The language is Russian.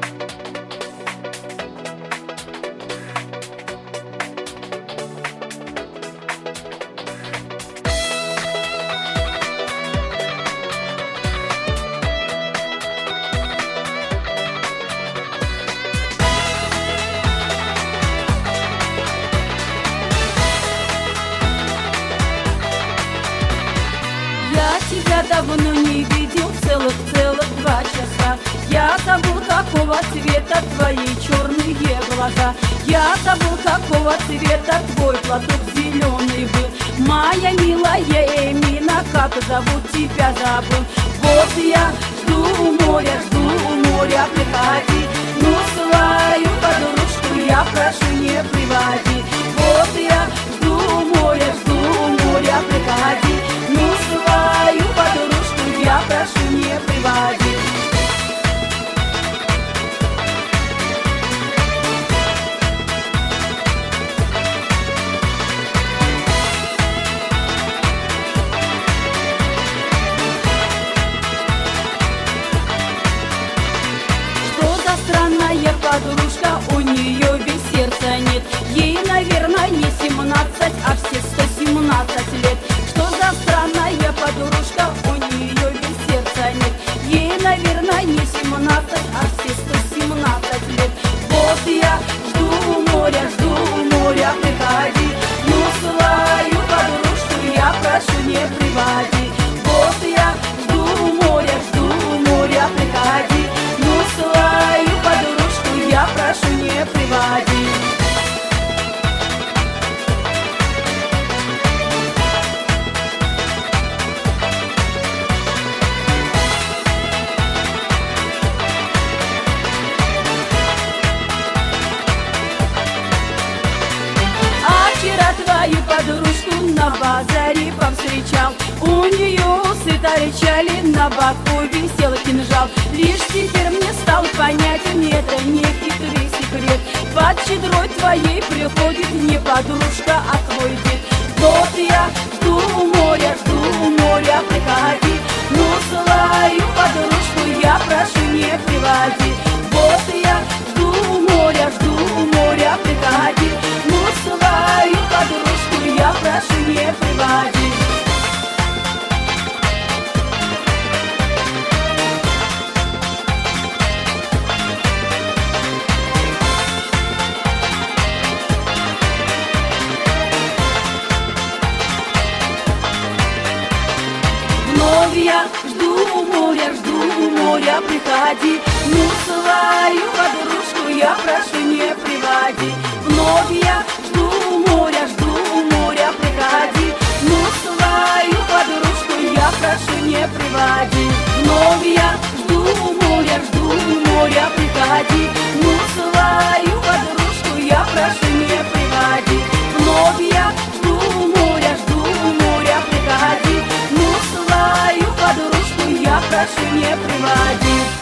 Тебя давно не видел, целых 2 часа. Я забыл, какого цвета твои черные глаза. Я забыл, какого цвета твой платок зеленый был. Моя милая Эмина, как зовут тебя, забыл. Вот я жду моря, приходи. Ну, свою подружку я прошу, не приводи. Вот я жду моря, приходи. Ну, свою подружку я прошу, не приводи. Что за странная подружка, у нее ведь сердца нет. Ей, наверное, не 17, а все 117 лет. Что за странная подружка, у нее ведь сердца нет. Ей, наверное, не 17, а все 117 лет. Вот я жду моря, приходи. Ну, свою подружку я прошу, не приводи. Вот я жду моря, приходи. Ну, свою подружку я прошу, не приводи. Твою подружку на базаре повстречал. У нее усы торчали, на боку висел кинжал. Лишь теперь мне стал понятен, это не хитрый секрет. Под щедрой твоей приходит не подружка, а твой дед. Вот я жду моря, приходи. Ну, свою подружку я прошу, не приводи. Вот я жду моря, приходи. Ну, свою подружку я прошу, не приводи. Вновь я жду моря, приходи. Ну, свою подружку я прошу, не приводи. Вновь я жду моря, приходи. Ну, свою подружку я прошу, не приводи. Вновь я жду моря, приходи. Ну, свою подружку я прошу, не приводи. Вновь я жду моря, приходи. Ну, свою подружку я прошу, не приводи.